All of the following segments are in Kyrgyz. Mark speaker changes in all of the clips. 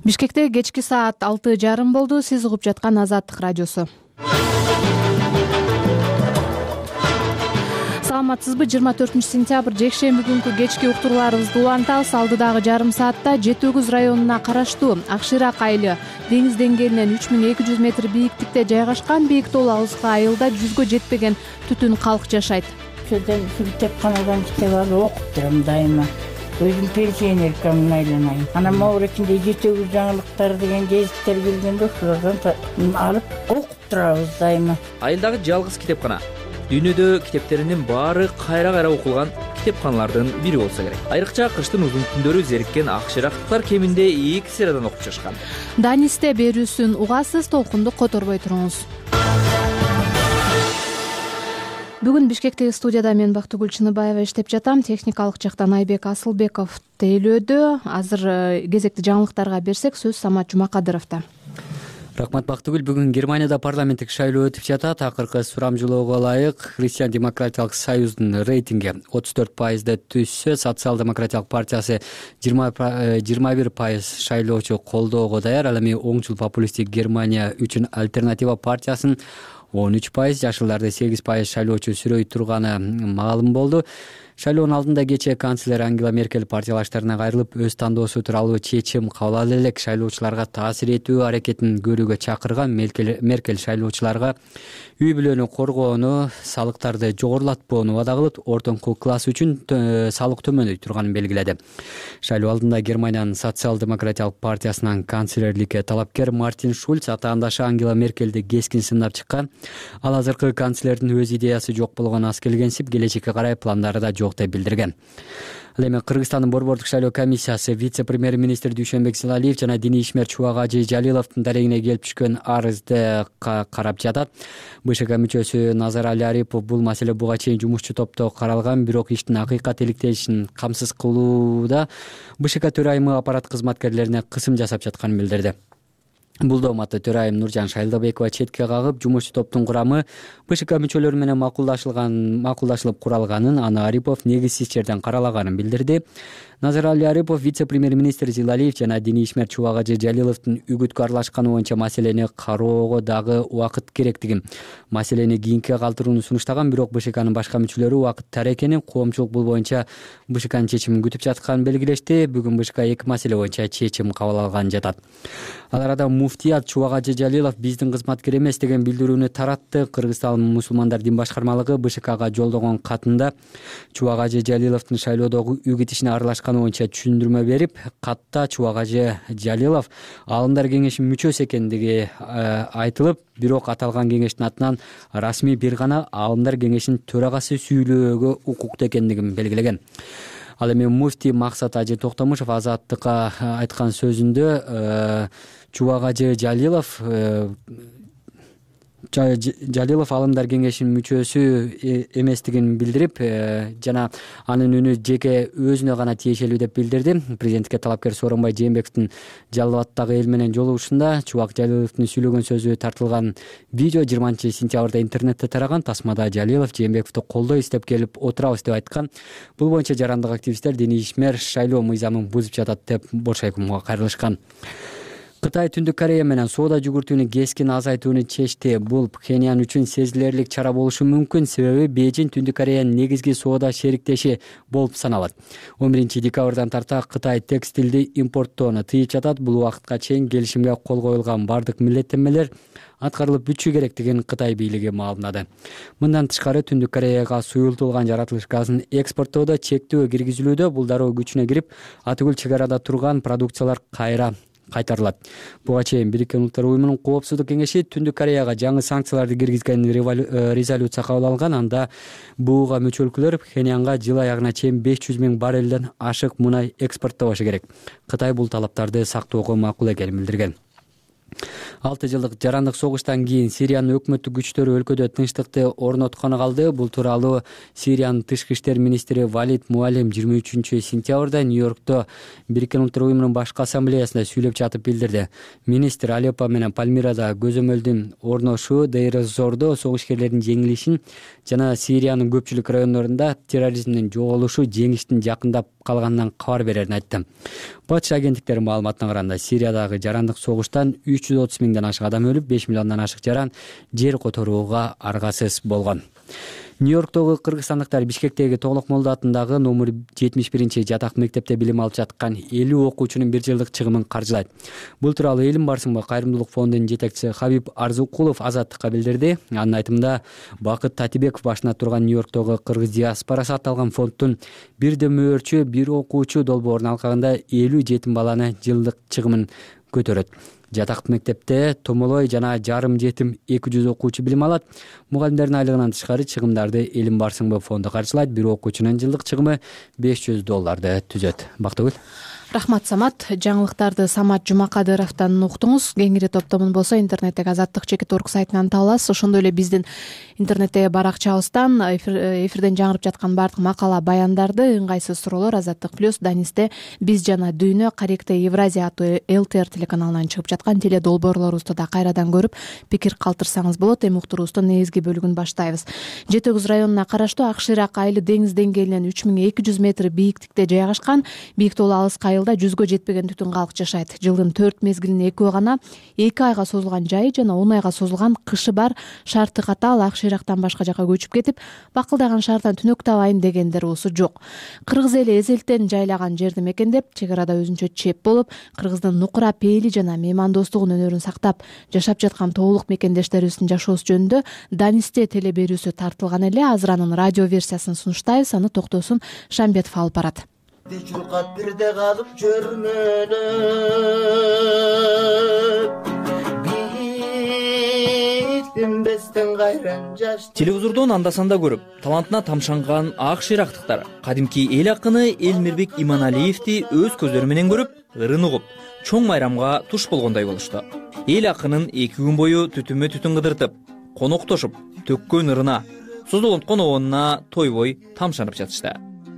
Speaker 1: Бишкекте кечки саат 6:30 болду. Сиз угуп жаткан Азаттык радиосу. Саламатсызбы? 24-сентябрь жекшемби күнкү кечки уктурууларыбызды улантабыз. Алдыдагы жарым саатта Жети Өгүз районуна караштуу Акширак айылы деңиз деңгээлинен 3200 метр бийиктикте жайгашкан бийик тоол алыскы айылда 100гө жетпеген түтүн калк жашайт.
Speaker 2: Ошодон китепканадан китеп алып окуп турам дайыма. Өзүм пенсионеркамын айланайын. Анан могу ичинде Жети Өгүз жаңылыктары деген гезиттер келгенде ошолордон алып окуп турабыз дайыма.
Speaker 3: Айылдагы жалгыз китепкана. Дүйнөдө китептеринин баары кайра окулган китепканалардын бири болсо керек. Айрыкча кыштын узун күндөрү зериккен акширактыктар кеминде 2 сериядан окуп чыгышкан.
Speaker 1: Данисте берүүсүн угасыз, толкунду которбой туруңуз. Бүгүн Бишкектеги студияда мен Бактыгүл Чыныбаева иштеп жатам. Техникалык жактан Айбек Асылбеков тейлөөдө. Азыр кезекти жаңылыктарга берсек, сөз Самат Жумакадыровдо.
Speaker 4: Рахмат Бактыгүл. Бүгүн Германияда парламенттик шайлоо өтүп жатат. Акыркы сурамжылоого ылайык Христиан демократиялык союздун рейтинги 34% түшсө, социал-демократиялык партиясы 21% шайлоочу колдоого даяр. Ал эми оңчул популисттик Германия үчүн альтернатива партиясын 13%, жашылдарды 8% шайлоочу сүрөй турганы маалым болду. Шайлоонун алдында кечээ канцлер Ангела Меркель партиялаштарына кайрылып, өз тандоосу тууралуу чечим кабыл ала элек шайлоочуларга таасир этүү аракетин көрүүгө чакырган. Меркель шайлоочуларга үй бүлөнү коргоону, салыктарды жогорулатпоону вада кылып, ортоңку класс үчүн салык төмөндөй турганын белгиледи. Шайлоо алдында Германиянын социал-демократиялык партиясынан канцлерликке талапкер Мартин Шульц атаандашы Ангела Меркельди кескин сындап чыккан. Ал азыркы канцлердин өз идеясы жок болгон аз келгенсип, келечекке карай пландары да жок деп билдирген. Ал эми Кыргызстандын борбордук шайлоо комиссиясы вице-премьер-министр Дүйшөнбек Зилалиев жана диний ишмер Чубагажы Жалиловдун дарегине келип түшкөн арызды карап жатат. БШК мүчөсү Назар Али Арипов бул маселе буга чейин жумушчу топто каралган, бирок иштин акыйкат иликтешин камсыз кылууда БШК төрайымы аппарат кызматкерлерине кысым жасап жатканын билдирди. Бул дооматты төрайым Нуржан Шайлдабекова четке кагып, жумушчу топтун курамы БШК мүчөлөрү менен макулдашылып куралганын, аны Арипов негизсиз жерден каралаганын билдирди. Назар Али Арипов вице-премьер-министр Зилалиев жана диний ишмер Чубагажы Жалиловдун үгүткө аралашканы боюнча маселени кароого дагы убакыт керектигин, маселени кийинке калтырууну сунуштаган, бирок БШКнын башка мүчөлөрү убакыт тар экенин, коомчулук бул боюнча БШКнын чечимин күтүп жатканын белгилешти. Бүгүн БШК 2 маселе боюнча чечим кабыл алган жатат. Ал арада муфтият Чубагажы Жалилов биздин кызматкер эмес деген билдирүүнү таратты. Кыргызстан мусулмандар дин башкармалыгы БШКга жолдогон катында Чубагажы Жалиловдун шайлоодогу үгүт ишине аралашканы боюнча түшүндүрмө берип, катта Чубагажы Жалилов алымдар кеңешинин мүчөсү экендиги айтылып, бирок аталган кеңештин атынан расмий бир гана алымдар кеңешинин төрагасы сүйлөөгө укуктуу экендигин белгилеген. Ал эми муфти Максат Ажы Токтомушев Азаттыкка айткан сөзүндө Чубагажы Жалилов алымдар кеңешинин мүчөсү эместигин билдирип, жана анын үнү жеке өзүнө гана тиешелүү деп билдирди. Президентке талапкер Сооронбай Жээнбековдун Жалал Абаддагы эл менен жолугушунда Чубак Жалиловдун сүйлөгөн сөзү тартылган видео 20-сентябрда интернетте тараган. Тасмада Жалилов Жээнбековду колдой издеп келип отурабыз деп айткан. Бул боюнча жарандык активисттер диний ишмер шайлоо мыйзамын бузуп жатат деп бош айкымга кайрылышкан. Кытай Түндүк Корея менен соода жүгүртүүнү кескин азайтууну чечти. Бул Пхеньян үчүн сезилерлик чара болушу мүмкүн, себеби Бейжиң Түндүк Кореянын негизги соода шериктеши болуп саналат. 11-декабрдан тарта Кытай текстилди импорттоону тыйып жатат. Бул убакытка чейин келишимге кол коюлган бардык милдеттенмелер аткарылып бүтүшү керектигин Кытай бийлиги маалымдады. Мындан тышкары Түндүк Кореяга суюлтулган жаратылыш газын экспорттоодо чектөө киргизилүүдө. Бул дароо күчүнө кирип, атүгүл чек арада турган продукциялар кайтарылат. Буга чейин Бириккен Улуттар уюмунун коопсуздук кеңеши Түндүк Кореяга жаңы санкцияларды киргизген резолюция кабыл алган. Анда буга мүчө өлкөлөр Пхеньянга жыл аягына чейин 500 000 баррелден ашык мунай экспорттобошу керек. Кытай бул талаптарды сактоого макул экенин билдирген. 6 жылдык жарандык согуштан кийин Сириянын өкмөттүк күчтөрү өлкөдө тынчтыкты орноткону калды. Бул тууралуу Сириянын тышкы иштер министри Валид Муалим 23-сентябрда Нью-Йоркто Бириккен Улуттар уюмунун башкы ассамблеясында сүйлөп жатып билдирди. Министр Алеппо менен Пальмирада көзөмөлдүн орношуу, Дейр-эз-Зордо согушкерлердин жеңилишин жана Сириянын көпчүлүк райондорунда терроризмдин жоголушу жеңиштин жакындап калганынан кабар берерин айтты. Батыш агенттиктеринин маалыматына караганда Сириядагы жарандык согуштан 330 миңден ашык адам өлүп, 5 миллиондон ашык жаран жер которууга аргасыз болгон. Нью-Йорктогу кыргызстандыктар Бишкектеги Тоглок Молдо атындагы номер 71-жатак мектепте билим алып жаткан 50 окуучунун 1 жылдык чыгымын каржылайт. Бул тууралуу Элим барсыңбы кайрымдуулук фондунун жетекчиси Хабиб Арзукулов Азаттыкка билдирди. Анын айтымында Бакыт Татибеков башына турган Нью-Йорктогу кыргыз диаспорасы аталган фонддун бир дөмөрчү, бир окуучу долбоорунун алкагында 50 жетим баланы жылдык чыгымын көтөрөт. Жатак мектепте томолой жана жарым жетим 200 окуучу билим алат. Мугалимдердин айлыгынан тышкары чыгымдарды Элим барсыңбы фонду каржылайт. Бир окуучунун жылдык чыгымы $500 түзөт. Бактыгүл.
Speaker 1: Рахмат, Самат. Жаңылыктарды Самат Жумакадыровдон уктуңуз. Кеңири топтомун болсо интернеттеги azattik.org сайтынан таба аласыз. Ошондой эле биздин интернеттеги баракчабыздан эфирден жаңырып жаткан бардык макала баяндарды, ыңгайсыз суроолор Азаттык+ Данисте Биз жана Дүйнө, Каректе Евразия аттуу ЛТР телеканалынан чыгып жаткан теле долбоорлорубузду да кайрадан көрүп, пикир калтырсаңыз болот. Эми уктуруубуздун негизги бөлүгүн баштайбыз. Жети Өгүз районуна караштуу Акшыйрак айылы деңиз деңгээлинен 3200 метр бийиктикте жайгашкан. Бийиктоолу алыс айылда 100гө жетпеген түтүн калк жашайт. Жылдын 4 мезгилинин экөө гана 2 айга созулган жайы жана 10 айга созулган кышы бар шарты катаал Акшыйрактан башка жака көчүп кетип, бакылдаган шаардан түнөк табайын дегендер уусу жок. Кыргыз эли эзелтен жайлаган жерди мекендеп, чек арада өзүнчө чеп болуп, кыргыздын нукура пейили жана меймандостугун өнөрүн сактап жашап жаткан тоолук мекендештерибиздин жашоосу жөнүндө Данисте теле берүүсү тартылган эле. Азыр анын радио версиясын сунуштайбыз. Аны Токтосун Шамбетов алып барат.
Speaker 5: Чуркап бирде калып жөрмөлөп битинбестен кайран жаш.
Speaker 3: Телевизордон анда-санда көрүп, талантына тамшанган акшырактыктар кадимки эл акыны Элмирбек Иманалиевди өз көзөрү менен көрүп, ырын угуп, чоң майрамга туш болгондой болушту. Эл акынын 2 күн бою түтүмө түтүн кыдыртып, коноктошуп, төккөн ырына, созолонткон обонуна тойбой тамшанып жатышты.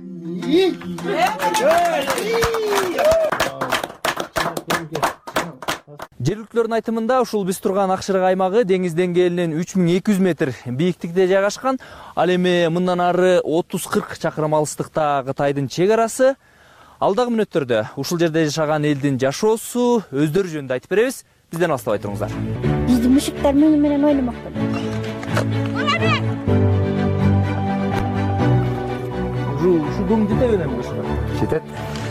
Speaker 3: Жергиликтүүлөрдүн айтымында ушул биз турган Акшырак аймагы деңиз деңгээлинен 3200 метр бийиктикте жайгашкан. Ал эми мындан ары 30-40 чакырым алыстыкта Кытайдын чек арасы. Алдагы мүнөттөрдө ушул жерде жашаган элдин жашоосу, өздөрү жөнүндө айтып беребиз. Бизден алыстабай туруңуздар.
Speaker 6: Биздин мушуктар менен ойномокто.
Speaker 3: Ушу көң жете берем ушуга. Жетет.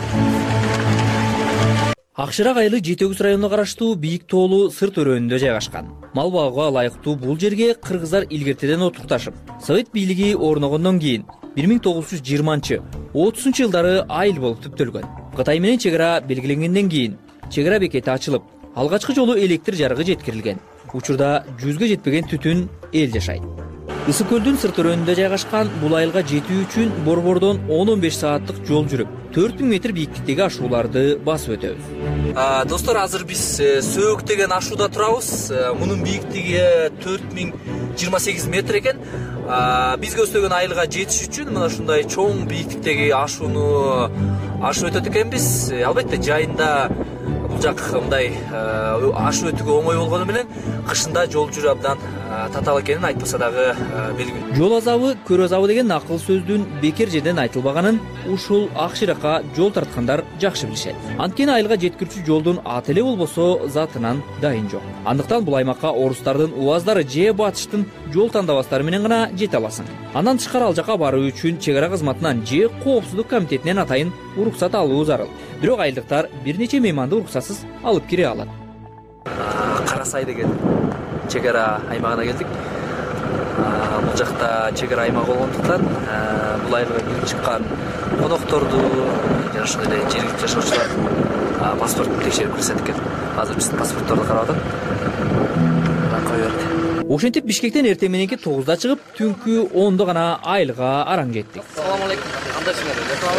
Speaker 3: Акшырак айылы Жети Өгүз районуна караштуу Бийиктоолу сырт өрөөнүндө жайгашкан. Мал багууга ылайыктуу бул жерге кыргыздар илгертеден отукташып, Совет бийлиги орногондон кийин 1920-30 жылдары айыл болуп түптөлгөн. Кытай менен чек ара белгиленгенден кийин чек ара бекети ачылып, алгачкы жолу электр жарыгы жеткирилген. Учурда 100гө жетпеген түтүн эл жашайт. Ысык көлдүн сырт өрөөнүндө жайгашкан бул айылга жетүү үчүн борбордон 10-15 сааттык жол жүрүп, 4000 метр бийиктиктеги ашууларды басып өтөбүз. Достор, азыр биз Сөөк деген ашууда турабыз. Мунун бийиктиги 4028 метр экен. Биз көздөгөн айылга жетиш үчүн мына ушундай чоң бийиктиктеги ашууну ашып өтөт экенбиз. Албетте жайында бул жак мындай ашып өтүүгө оңой болгону менен кышында жол жүрүү абдан татаал экенин айтпаса дагы белгилүү. Жол азабы, көр азабы деген акыл сөздүн бекер жерден айтылбаганын ушул Акшыракка жол тарткандар жакшы билишет. Анткени айылга жеткирүүчү жолдун аты эле болбосо затынан дайын жок. Андыктан бул аймакка орустардын уаздары же батыштын жол тандабастары менен гана жете аласың. Андан тышкары ал жака баруу үчүн чек ара кызматынан же коопсуздук комитетинен атайын уруксат алуу зарыл. Бирок айылдыктар бир нече мейманды уруксатсыз алып кире алат. Кара Сай деген чек ара аймагына келдик. Бул жакта чек ара аймагы болгондуктан бул айылга кирип чыккан конокторду жана ошондой эле жергиликтүү жашоочулар паспортун текшерип киришет экен. Азыр биздин паспортторду карап атат. Кой берди. Ошентип Бишкектен эртең мененки 9да чыгып, түнкү 10до гана айылга араң кеттик. Салам алейкум. Кандайсыңар?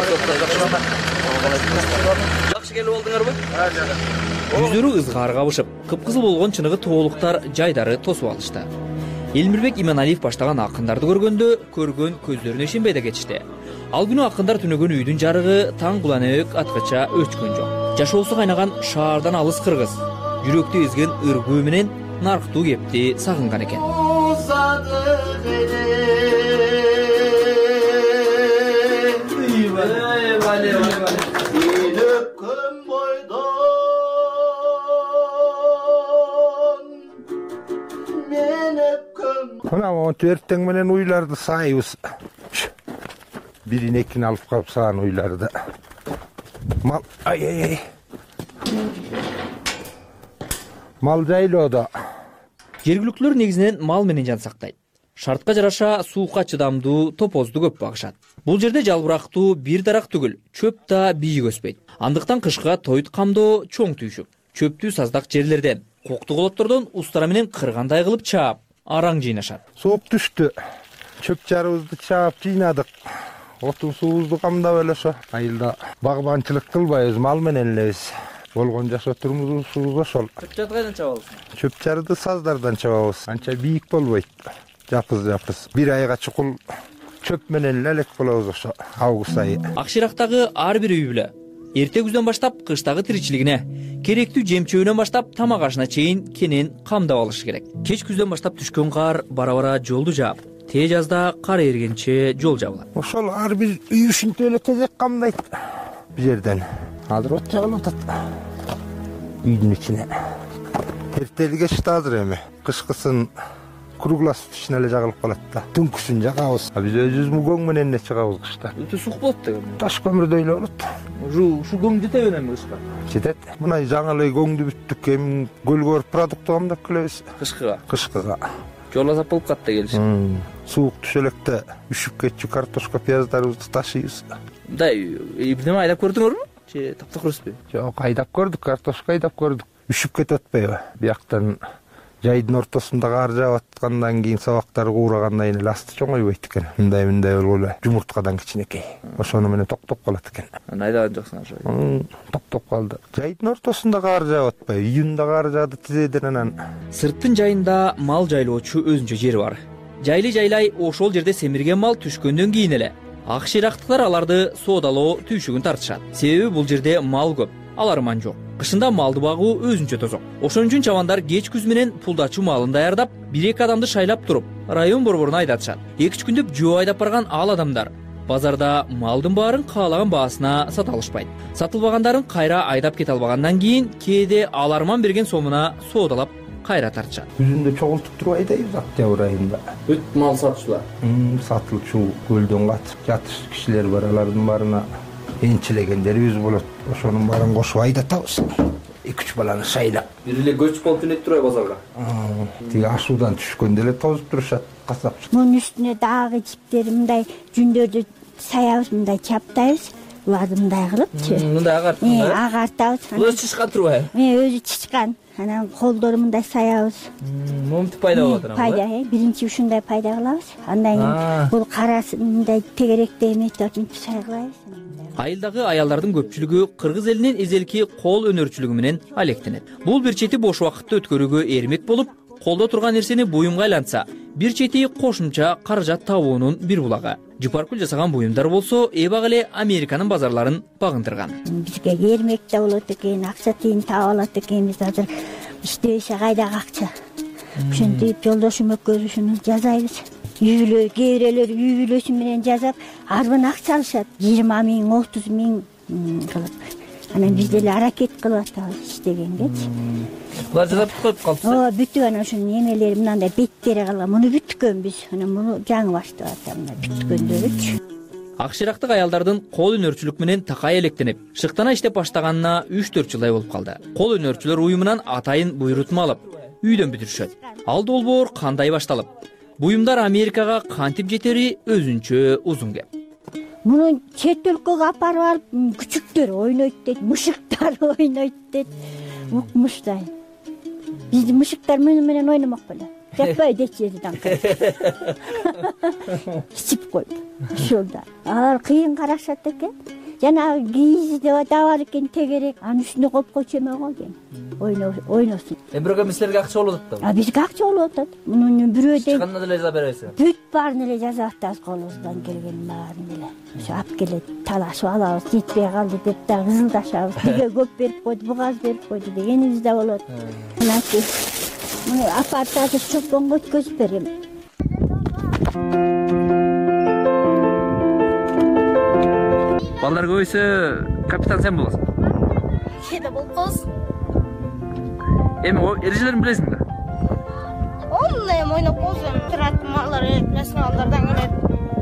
Speaker 3: Жакшы келип болдуңарбы? Жүздөрү ызгаар кабышып, кыпкызыл болгон чыныгы тоолуктар жайдары тосуп алышты. Элмирбек Иманалиев баштаган акындарды көргөндө көргөн көздөрүнө ишенбей да кетишти. Ал күнү акындар түнөгөн үйдүн жарыгы таң куланөк аткача өчкөн жок. Жашоосу кайнаган шаардан алыс кыргыз жүрөктү эзген ыргөө менен нарктуу кепти сагынган экен.
Speaker 7: Mına montu erteң менен уйларды сайыбыз. Бирин экин алып калып саан уйларды. Мал, ай. Мал жайлоодо.
Speaker 3: Жергиликтүүлөр негизинен мал менен жан сактайт. Шартка жараша суукка чыдамдуу топозду көп багышат. Бул жерде жалбырактуу бир дарак түгүл, чөп да бийик өспөйт. Андыктан кышка тойут камдоо чоң түйшүк. Чөптүү саздак жерлерден, кокту колоттордон устара менен кыргандай кылып чаап, араң жыйнашат.
Speaker 7: Суук түштү. Чөп жарыбызды чаап жыйнадык. Отун суубузду камдап эле ошо. Айылда багбанчылык кылбайбыз, мал менен элебиз. Болгон жашоо турмушубуз ошол.
Speaker 3: Чөп жарды кайдан чабабыз?
Speaker 7: Чөп жарды саздардан чабабыз. Анча бийик болбойт. Жапыз. Бир айга чукул чөп менен элек болобуз ошо. Август айы.
Speaker 3: Акширактагы ар бир үй бүлө эрте күздөн баштап кыштагы тиричилигине, керектүү жем-чөбүнөн баштап тамак ашына чейин кенен камдап алышы керек. Кеч күздөн баштап түшкөн кар бара-бара жолду жаап, тээ жазда кар эригенче жол жабылат.
Speaker 7: Ошол ар бир үй ушинтип эле кезек камдайт. Бу жерден азыр от жагылып атат. Үйдүн ичине. Эртелиге азыр эми. Кышкысын кругласып ичине эле жагылып калат да. Түнкүсүн жагабыз. Биз өзүбүз мугоң менен эле чыгабыз кышта.
Speaker 3: Өтө суук болот деген.
Speaker 7: Таш көмүрдөй эле болот.
Speaker 3: Ушу гоң жете береби кышка?
Speaker 7: Жетет. Мына жаңы эле гоңду бүттүк, эми көлгө барып продукт камдап келебиз. Кышкыга.
Speaker 3: Жол азап болуп катты келиши.
Speaker 7: Суук түшө электе үшүп кетчү картошка, пияздарыбызды ташыйбыз.
Speaker 3: Мындай бирдеме айдап көрдүңөрбү? Же таптак көрүспөйбү?
Speaker 7: Жок, айдап көрдүк, картошка айдап көрдүк. Үшүп кетип атпайбы? Бияктан жайдын ортосунда кар жаап аткандан кийин сабактар куурагандан кийин эле асты чоңойбойт экен. Мындай болуп эле жумурткадан кичинекей. Ошону менен токтоп калат экен.
Speaker 3: Айдаган жоксуң ошо.
Speaker 7: Токтоп калды. Жайдын ортосунда кар жаап атпайбы? Июнда кар жаады тизеден анан.
Speaker 3: Сырттын жайында мал жайлоочу өзүнчө жери бар. Жайлай ошол жерде семирген мал түшкөндөн кийин эле акширактыктар аларды соодалоо түйшүгүн тартышат. Себеби бул жерде мал көп, аларман жок. Кышында малды багуу өзүнчө тозок. Ошон үчүн чабандар кеч күз менен пулдачу малын даярдап, 1-2 адамды шайлап туруп, район борборуна айдатышат. 2 күндүк жөө айдап барган ал адамдар базарда малдын баарын каалаган баасына сата алышпайт. Сатылбагандарын кайра айдап кете албагандан кийин кээде аларман берген сомуна соодалап кайра тартышат.
Speaker 7: Күзүндө чогултуп туруп айдайбыз октябрь айында.
Speaker 3: Бүт мал сатчулар.
Speaker 7: Сатылып чуу көлдөн катып жатыш кишилер бар, алардын баарына энчилегендерибиз болот. Ошонун баарын кошуп айдатабыз. 2-3 баланы шайлап.
Speaker 3: Бир эле көчүп болуп элек турай базарга.
Speaker 7: Тиги ашуудан түшкөндө эле тозуп турушат касапчы.
Speaker 6: Мунун үстүнө дагы жиптери мындай жүндөрдү саябыз, мындай чаптайбыз. Уларды мындай кылыпчы.
Speaker 3: Мындай агартабыз.
Speaker 6: Агартабыз.
Speaker 3: Өзү чычкан турбайбы?
Speaker 6: Өзү чычкан. Анан колдору мындай саябыз.
Speaker 3: Момтуп пайда болот анан.
Speaker 6: Пайда, биринчи ушундай пайда кылабыз. Андан кийин бул карасы мындай тегеректей метод мынтип сайгылайбыз.
Speaker 3: Айылдагы аялдардын көпчүлүгү кыргыз элинин эзелки кол өнөрчүлүгү менен алектенет. Бул бир чети бош убакытты өткөрүүгө эрмек болуп, колдо турган нерсени буюмга айлантса, бир чети кошумча каражат табуунун бир булагы. Жупаркүл жасаган буюмдар болсо, эбак эле Американын базарларын багындырган.
Speaker 6: Бизге эрмек да болот экен, акча тиyin таап алат экенбиз азыр. Иштебесе кайдагы акча. Ошентип жолдошум экөөбүз ушуну жасайбыз. Үй бүлө, кээ бирөөлөр үй бүлөсү менен жасап, арбын акча алышат. 20 миң, 30 миң кылып. Анан биз деле аракет кылып атабыз иштегенгечи.
Speaker 3: Булар жасап коюп калды.
Speaker 6: Бүтүп анан ушунун эмелери мындай беттери калган. Муну бүткөн биз. Анан муну жаңы баштап атам, бүткөндөрүчү.
Speaker 3: Акширактык аялдардын кол өнөрчүлүк менен такай электенип, шыктана иштеп баштаганына 3-4 жылдай болуп калды. Кол өнөрчүлөр уюмунан атайын буйрутма алып, үйдөн бүтүрүшөт. Ал долбоор кандай башталып, буюмдар Америкага кантип жетери өзүнчө узун кеп.
Speaker 6: Муну чет өлкөгө апарып алып, күчүктөр ойнойт дейт, мышыктар ойнойт дейт. Укмуштай. Биздин мышыктар менен ойномок беле. Жакпай дечерден. Ичип коюп. Ошолда. Алар кыйын карашат экен. Жанагы кийизде да бар экен тегерек. Анын үстүнө коюп койчу эме го экен. Ойносун.
Speaker 3: Бирок эми силерге акча болуп атат да.
Speaker 6: Бизге акча болуп атат. Мунун бирөөдөн
Speaker 3: кандай деле жаза бересиз?
Speaker 6: Бүт баарын эле жазап атабыз, колубуздан келген баарын эле. Ошо алып келет, талашып алабыз, жетпей калды деп да кызылдашабыз. Тиге көп берип койду, буга аз берип койду дегенибиз да болот. Мынакей муну апарып азыр чопонго өткөзүп берем.
Speaker 3: Балдар көбөйсө капитан сен болосуң.
Speaker 8: Кеде болуп каласың.
Speaker 3: Эми эрежелерин билесиң да?
Speaker 8: Onunla hem oynap olsam turardım alır resmenlerden gelip.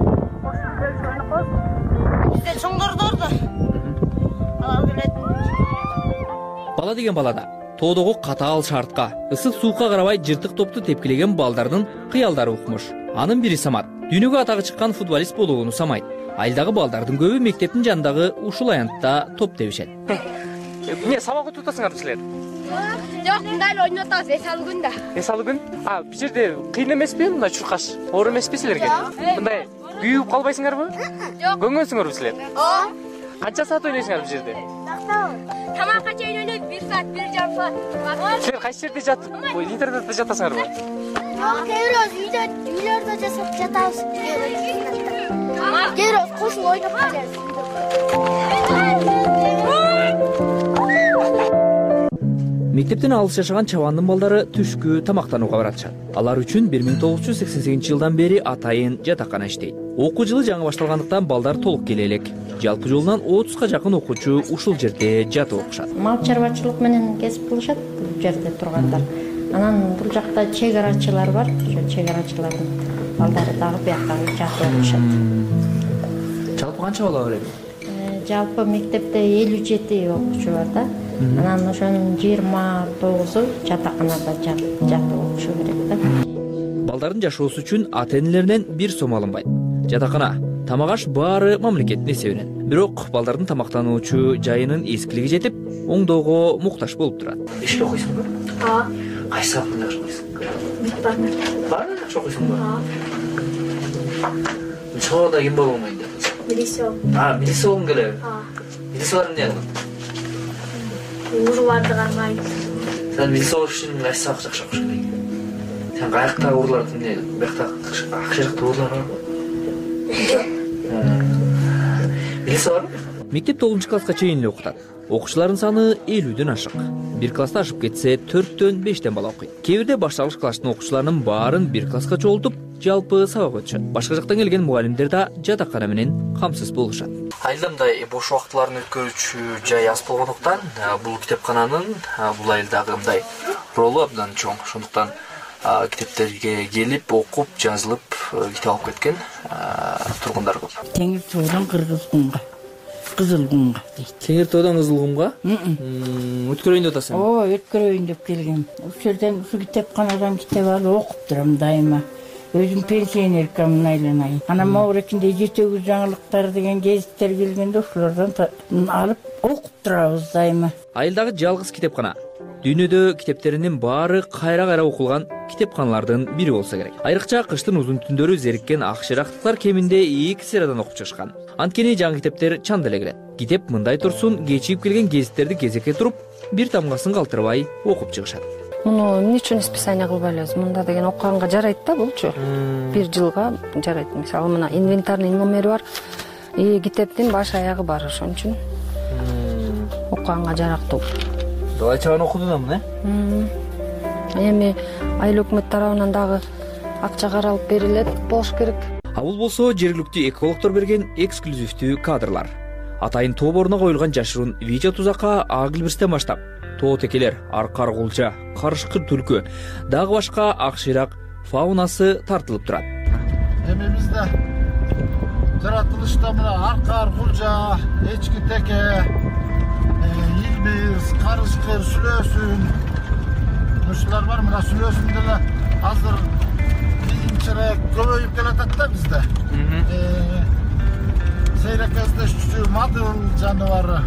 Speaker 8: Bizde çoңдорду orada. Алар келет.
Speaker 3: Бала деген балада тоодогу катаал шартка, ысык суукка карабай жыртык топту тепкилеген балдардын кыялдары укмуш. Анын бири Самат. Дүйнөгө атагы чыккан футболист болууну самайт. Айылдагы балдардын көбү мектептин жанындагы ушул аянтта топ тебишет.
Speaker 9: Эмне сабак отурасыңарбы силер?
Speaker 8: Жок, мындай эле ойноп атабыз, эс алгын да.
Speaker 9: Эс алгын? Бул жерде кыйын эмеспи мындай чуркаш? Оор эмеспи силерге? Мындай күйүп калбайсыңарбы?
Speaker 8: Жок.
Speaker 9: Көнгөнсүңөрбү силер?
Speaker 8: Ооба.
Speaker 9: Канча саат ойнойсуңар бул жерде?
Speaker 8: Тамакка чейин ойнойт, 1 саат, 1,5 саат.
Speaker 9: Силер кайсы жерде жатып, интернетте жатасыңарбы?
Speaker 8: Кейбирөөбүз үйлөрдө жатабыз. Кейбирөөбүз кошулуп ойноп келебиз.
Speaker 3: Мектептен алыс жашаган чабандын балдары түшкү тамактанууга баратышат. Алар үчүн 1988-жылдан бери атайын жатакана иштейт. Окуу жылы жаңы башталгандыктан балдар толук келе элек. Жалпы жолунан 30га жакын окуучу ушул жерде жатып окушат.
Speaker 10: Мал чарбачылык менен кесип кылышат бул жерде тургандар. Анан бул жакта чек арачылар бар. Ошо чек арачылардын балдары дагы бияка жатып окушат.
Speaker 3: Жалпы канча бала бар эми?
Speaker 10: Жалпы мектепте 57 окуучу бар да. Анан ошонун 29-у жатаканада жатып окушу керек да.
Speaker 3: Балдардын жашоосу үчүн ата-энелеринен 1 сом алынбайт. Жатакана, тамак аш баары мамлекеттин эсебинен. Бирок балдардын тамактануучу жайынын эскилиги жетип, оңдоого муктаж болуп турат. Ишке окуйсуңбу?
Speaker 8: Ооба.
Speaker 3: Кайсы сабакты жакшы окуйсуң?
Speaker 8: Баары.
Speaker 3: Баарын жакшы окуйсуңбу?
Speaker 8: Ооба.
Speaker 3: Чоңда ким болгоң келди?
Speaker 8: Милиция.
Speaker 3: Милиция болгуң келеби?
Speaker 8: Ооба.
Speaker 3: Милициялар эмне кылат?
Speaker 8: Урууларды кармайт.
Speaker 3: Сен милиция болуш үчүн кайсы сабак жакшы окуш керек? Сен каякта урууларды эмне? Биякта акшыракта уруулар барбы? Милиция барбы? Мектеп 9-класска чейин эле окутат. Окуучулардын саны 50дөн ашык. Бир класста ашып кетсе 4төн 5тен бала окуйт. Кээ бирде башталгыч класстын окуучуларынын баарын бир класска чогултуп, жалпы сабак өтүшөт. Башка жактан келген мугалимдер да жатакана менен камсыз болушат. Айылда мындай бош убактыларын өткөрүүчү жай аз болгондуктан, бул китепкананын бул айылдагы мындай ролу абдан чоң. Ошондуктан китептерге келип, окуп, жазылып, китеп алып кеткен тургундар көп.
Speaker 2: Теңир туудан Кыргызкумга, Кызылкумга дейт.
Speaker 3: Теңир туудан Кызылкумга? Өткөрөйүн деп атасың?
Speaker 2: Ооба, өткөрөйүн деп келгем. Ушул жерден ушу китепканадан китеп алып окуп турам дайыма. Өзүм пенсионеркамын айланайын. Анан Моорекинде жетөгүз жаңылыктар деген гезиттер келгенде ошолордон алып окуп турабыз дайыма.
Speaker 3: Айылдагы жалгыз китепкана. Дүйнөдө китептеринин баары кайра окулган китепканалардын бири болсо керек. Айрыкча кыштын узун түндөрү зериккен акшырактыклар кеминде 2 сериядан окуп чыгышкан. Анткени жаңы китептер чанда эле кирет. Китеп мындай турсун кечигип келген гезиттерди кезекке туруп, бир тамгасын калтырбай окуп чыгышат.
Speaker 10: Муну эмне үчүн списание кылбай элебиз? Мында деген окуганга жарайт да булчу. 1 жылга жарайт. Мисалы мына инвентарный номери бар. Китептин баш аягы бар, ошон үчүн окуганга жарактуу.
Speaker 3: Далайчаган окудун
Speaker 10: Эми айыл өкмөт тарабынан дагы акча каралып берилет болуш керек.
Speaker 3: Бул болсо жергиликтүү экологдор берген эксклюзивдүү кадрлар. Атайын тоо боруна коюлган жашыруун видео тузакка Агилбирстен баштап, тоо текелер, аркар кулча, карышкыр түлкү, дагы башка акшыйрак фаунасы тартылып турат.
Speaker 11: Эми бизде жаратылышта мына аркар кулча, эчки теке, илбиз, карышкыр, сүлөөсүн ушулар бар. Мына сүлөөсүн деле азыр кийинчерээк көбөйүп келатат да бизде. Сейрек кездешчү мадыл жаныбары.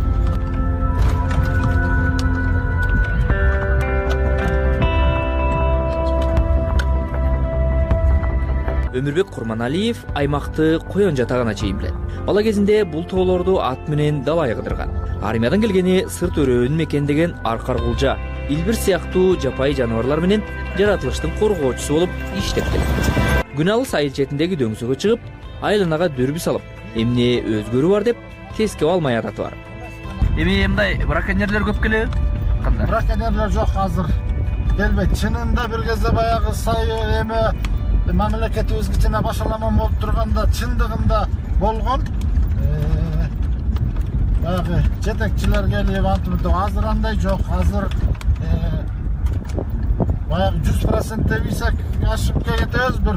Speaker 3: Өмүрбек Курманалиев аймакты коен жатагына чейин билет. Бала кезинде бул тоолорду ат менен далай кыдырган. Армиядан келгени сырт өрөөнүн мекендеген аркар кулча, илбир сыяктуу жапайы жаныбарлар менен жаратылыштын коргоочусу болуп иштеп келет. Күн алыс айыл четиндеги дөңсөгө чыгып, айланага дүрбү салып, эмне өзгөрүү бар деп тескеп алмай адаты бар. Эми мындай браконьерлер көп келеби? Кандай?
Speaker 11: Браконьерлер жок азыр. Келбейт. Чынында бир кезде баягы сайы эме мамлекетибиз кичине башаламан болуп турганда чындыгында болгон. Баягы жетекчилер келип антып, азыр андай жок. Азыр баягы 100% деп ийсек ашып кетебиз, бир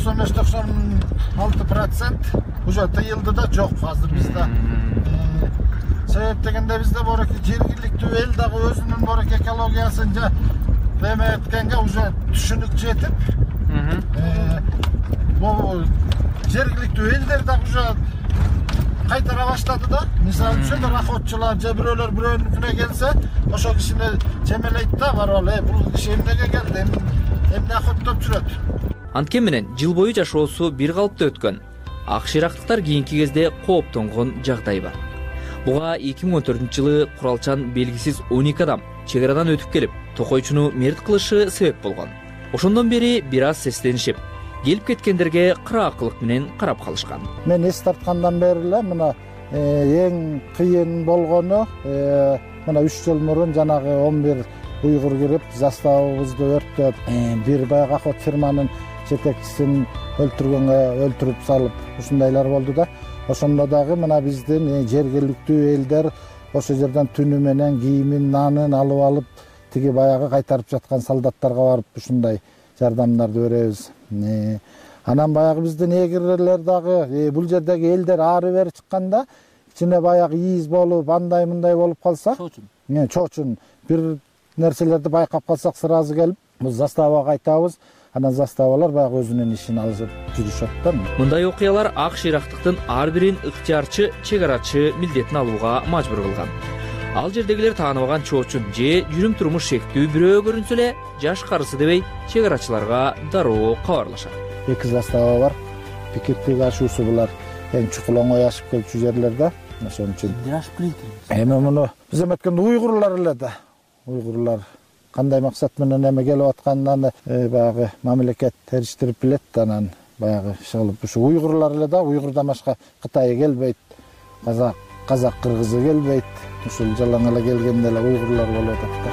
Speaker 11: 95-96% уже тыйылды да жок азыр бизде. Себеп дегенде бизде бороки жергиликтүү эл дагы өзүнүн бороки экологиясын эметкенге уже түшүнүк жетип, бул жергиликтүү элдер дагы уже кайтара баштады да. Мисалы үчүн охотчулар же бирөөлөр бирөөнүкүнө келсе, ошол кишини чемелейт да, баралы, бул киши эмнеге келди, эмне охоттоп жүрөт.
Speaker 3: Анткени менен жыл бою жашоосу бир калыпта өткөн ак шырактыктар кийинки кезде кооптонгон жагдай бар. Буга 2014-жылы куралчан белгисиз 12 адам чек арадан өтүп келип, токойчуну мерт кылышы себеп болгон. Ошондон бери бир аз сестенишип, келип кеткендерге кыраакылык менен карап калышкан.
Speaker 11: Мен эс тарткандан бери эле мына эң кыйын болгону мына 3 жыл мурун жанагы 11 уйгур кирип заставыбызды өрттөп, бир баягы охот фирманын жетекчисин өлтүрүп салып, ушундайлар болду да. Ошондо дагы мына биздин жергиликтүү элдер ошол жерден түнү менен кийимин, нанын алып тиги баягы кайтарып жаткан солдаттарга барып ушундай жардамдарды беребиз. Анан баягы биздин эгерлер дагы бул жердеги элдер ары бери чыкканда ичине баягы ийиз болуп, андай мындай болуп калса, чоочун бир нерселерди байкап калсак сразу келип, бул заставага кайтабыз. Анан заставалар баягы өзүнүн ишин алып жүрүшөт да.
Speaker 3: Мындай окуялар ак шырактыктын ар бирин ыктыярчы, чек арачы милдетин алууга мажбур кылган. Ал жердегилер тааныбаган чоочун же жүрүм турмуш шектүү бирөө көрүнсө эле жаш карысы дебей чек арачыларга дароо кабарлашат.
Speaker 11: 2 застава бар. Пикеттик ашуусу булар эң чукул оңой ашып келчү жерлерде. Ошон үчүн ашып келет. Эми муну биз эметкенде уйгурлар эле да. Уйгурлар кандай максат менен эме келип аткандан баягы мамлекет териштирип билет, анан баягы шылып ушу уйгурлар эле да. Уйгурдан башка Кытай келбейт, казак кыргызы келбейт. Ушул жалаң эле келгенде эле уйгурлар болуп атат да.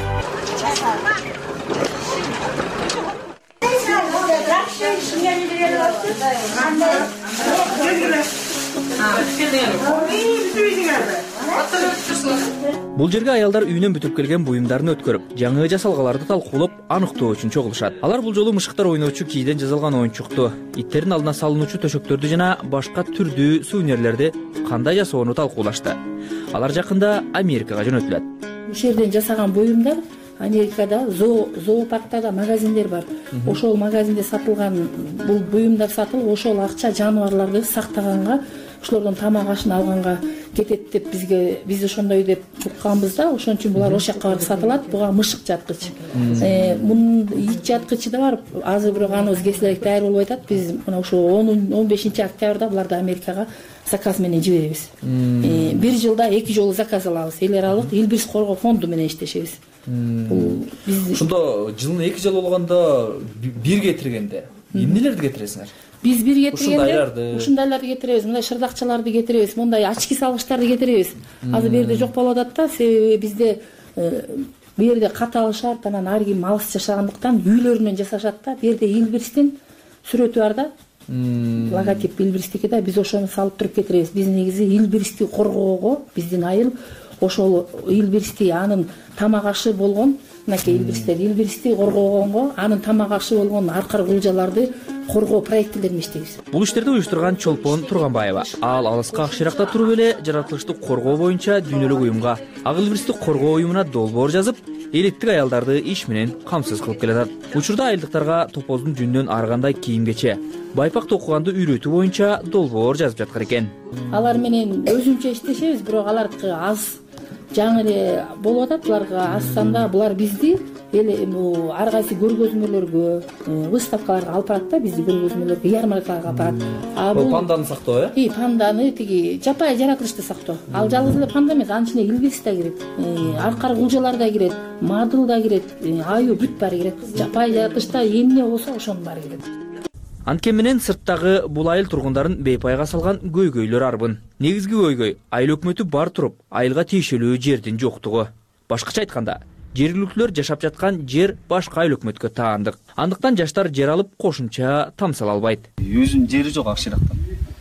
Speaker 3: Бул жерге аялдар үйүнөн бүтүп келген буюмдарын өткөрүп, жаңы жасалгаларды талкуулап, аныктоо үчүн чогулушат. Алар бул жолу мышыктар ойночу кийден жасалган оюнчукту, иттердин алдына салынуучу төшөктөрдү жана башка түрдүү сувенирлерди кандай жасоону талкуулашты. Алар жакында Америкага жөнөтүлөт.
Speaker 12: Ушул жерден жасаган буюмдар Америкада зоопарктарда магазиндер бар. Ошол магазинде сатылган бул буюмдар сатылып, ошол акча жаныбарларды сактаганга, ошолордон тамак ашын алганга кетет деп биз ошондой деп укканбыз да. Ошон үчүн булар ошол жакка барып сатылат. Буга мышык жаткыч. Мунун ит жаткычы да бар. Азыр бирок аныбыз кесилерек даяр болбой атат. Биз мына ошо 15-октябрда буларды Америкага заказ менен жиберебиз. Бир жылда 2 жолу заказ алабыз. Эл аралык Илбирс коргоо фонду менен иштешебиз.
Speaker 3: Ошондо жылына 2 жыл болгондо бир кетиргенде эмнелерди кетиресиңер?
Speaker 12: Биз бир кетиргенде ушундайларды кетиребиз, мындай шырдакчаларды кетиребиз, мындай очки салгычтарды кетиребиз. Азыр бул жерде жок болуп атат да, себеби бизде бул жерде каталы шарт, анан ар ким алыс жашагандыктан үйлөрүнөн жасашат да. Бул жерде Илбирстин сүрөтү бар да. Логотип Илбирстики да, биз ошону салып туруп кетиребиз. Биз негизи Илбирсти коргоого биздин айыл ошол Илбирсти анын тамак ашы болгон, мынакей Илбирсти коргогонго, анын тамак ашы болгон аркар кулжаларды коргоо проектилерин иштейбиз.
Speaker 3: Бул иштерди уюштурган Чолпон Турганбаева. Ал алыска ак шыракта туруп эле жаратылыштык коргоо боюнча дүйнөлүк уюмга, ак Илбирсти коргоо уюмуна долбоор жазып, элиттик аялдарды иш менен камсыз кылып келатат. Учурда айылдыктарга топоздун жүнүнөн ар кандай кийимгече, байпак токуганды үйрөтүү боюнча долбоор жазып жаткан экен.
Speaker 12: Алар менен өзүнчө иштешебиз, бирок алардыкы аз жаңы эле болуп атат. Буларга аз санда булар бизди ар кайсы көргөзмөлөргө, выставкаларга алып барат да, бизди көргөзмөлөргө, ярмаркаларга алып барат.
Speaker 3: Бул панданы сактоо,
Speaker 12: панданы тиги жапайы жаратылышты сактоо. Ал жалгыз эле панда эмес, анын ичине Илбирс да кирет, аркар кулжалар да кирет, мадыл да кирет, аю бүт баары кирет. Жапайы жаратылышта эмне болсо ошонун баары кирет.
Speaker 3: Анткени менен сырттагы бул айыл тургундарын бейпайга салган көйгөйлөр арбын. Негизги көйгөй айыл өкмөтү бар туруп, айылга тиешелүү жердин жоктугу. Башкача айтканда, жергиликтүүлөр жашап жаткан жер башка айыл өкмөткө таандык. Андыктан жаштар жер алып кошумча тамсала албайт.
Speaker 13: Өзүнүн жери жок ак шырактан.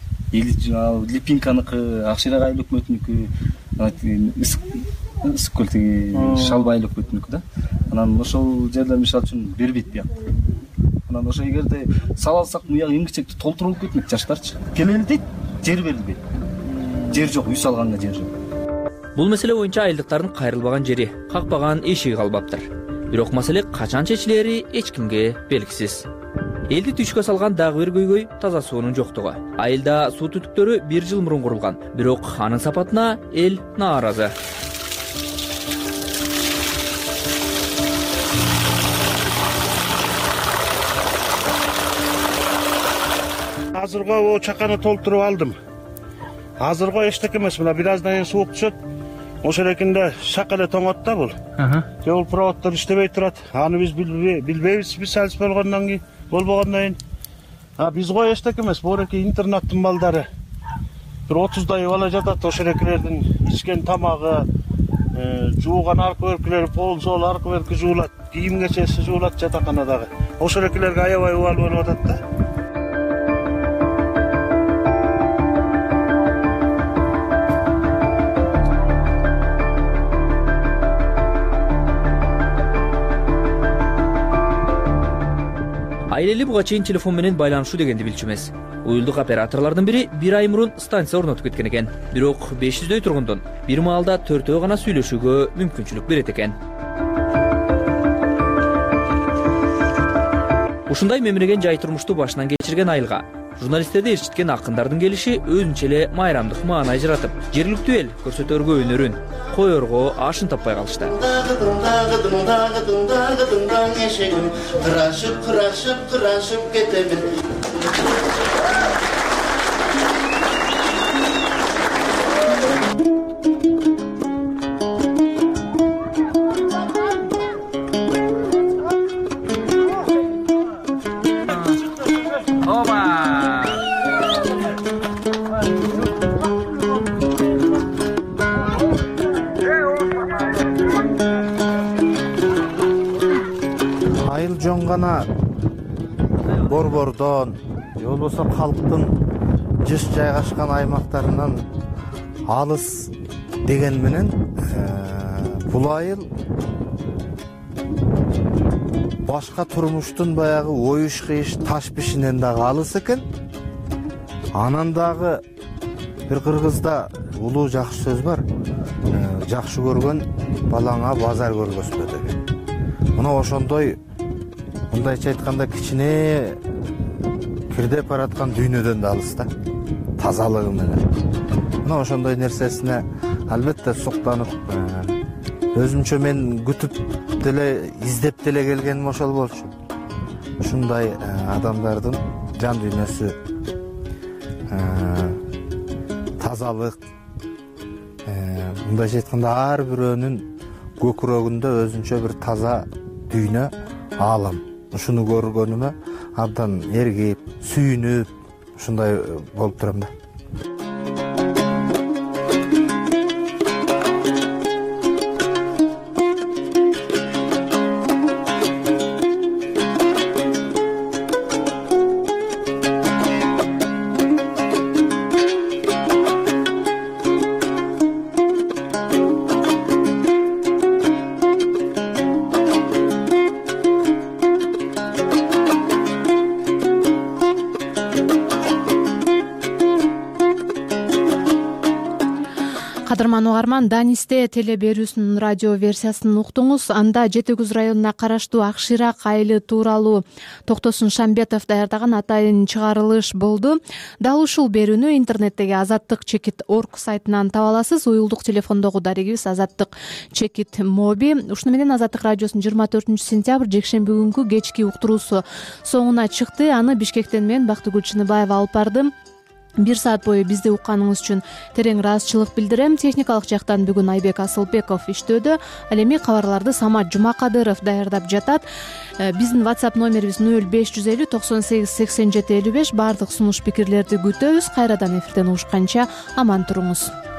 Speaker 13: Липинканыкы, ак шырак айыл өкмөтүнүкү, ысык көл тиги Шалбай айыл өкмөтүнүкү да. Анан ошол жерлер мисалы үчүн бербейт бияк. Анан ошо эгерде сала алсак буяк эң-кичекти толтуруп кетмек жаштарчы. Келели дейт, жер берилбейт. Жер жок, үй салганга жер жок.
Speaker 3: Бул маселе боюнча айылдыктардын кайрылбаган жери, какпаган эшиги калбаптыр. Бирок маселе качан чечилери эч кимге белгисиз. Элди түшкө салган дагы бир көйгөй таза суунун жоктугу. Айылда суу түтүктөрү 1 жыл мурун курулган, бирок анын сапатына эл нааразы.
Speaker 14: Азырга чаканы толтуруп алдым. Азырга эчтеке эмес, мына бир аздан кийин суук түшөт. Ошол экинде шак эле тоңот да бул. Жол проводдор иштебей турат. Аны биз билбейбиз, биз салып болгондон кийин, болбогондон кийин. Биз го эчтеке эмес, бореки интернаттын балдары. Бир 30дай бала жатат, ошол экилердин ичкен тамагы, жууган аркы беркилери, пол-сол аркы берки жуулат, кийим кечеси жуулат жатаканадагы. Ошол экилерге аябай убал болуп атат да.
Speaker 3: Айыл буга чейин телефон менен байланышуу дегенди билчү эмес. Уюлдук операторлордун бири 1 ай мурун станция орнотуп кеткен экен. Бирок 500дөй тургундун бир маалда 4-өө гана сүйлөшүүгө мүмкүнчүлүк берет экен. Ушундай мемиреген жай турмушту башынан кечирген айылга журналисттерди ээрчиткен акындардын келиши өзүнчө эле майрамдык маана ажыратып, жергиликтүү эл көрсөтөргө өнөрүн, коерго ашын таппай калышты.
Speaker 5: Кырашып кетемин.
Speaker 7: Айыл жон гана борбордон, же болбосо калктын жыш жайгашкан аймактарынан алыс деген менен бул айыл башка турмуштун баягы оюш кыйыш таш бишинен дагы алыс экен. Анан дагы бир кыргызда улуу жакшы сөз бар. Жакшы көргөн балаңа базар көргөзбө деген. Мына ошондой, мындайча айтканда кичине кирдеп бараткан дүйнөдөн да алыс да, тазалыгы менен. Мына ошондой нерсесине албетте суктанып, өзүмчө мен күтүп деле, издеп деле келгеним ошол болчу. Ушундай адамдардын жан дүйнөсү, тазалык, мындайча айтканда ар бирөөнүн көкүрөгүндө өзүнчө бир таза дүйнө, аалам. Ушуну көргөнүмө абдан эргип, сүйүнүп, ушундай болуп турам да.
Speaker 1: Кадырман угарман, Данисте теле берүүсүнүн радио версиясын уктуңуз. Анда Жети Көз районуна караштуу Акширак айылы тууралуу Токтосун Шамбетов даярдаган атайын чыгарылыш болду. Дал ушул берүүнү интернеттеги Азаттык чекит орг сайтынан таба аласыз. Уюлдук телефондогу дарегибиз Азаттык чекит моби. Ушуну менен Азаттык радиосунун 24-сентябрь жекшемби күнкү кечки уктуруусу соңуна чыкты. Аны Бишкектен мен Бактыгүл Чыныбаева алып бардым. 1 саат бою бизди укканыңыз үчүн терең ыраазычылык билдирем. Техникалык жактан бүгүн Айбек Асылбеков иштөөдө. Ал эми кабарларды Самат Жумакадыров даярдап жатат. Биздин WhatsApp номерибиз 0550 98 87 55. Бардык сунуш пикирлерди күтөбүз. Кайрадан эфирден угушканча аман туруңуз.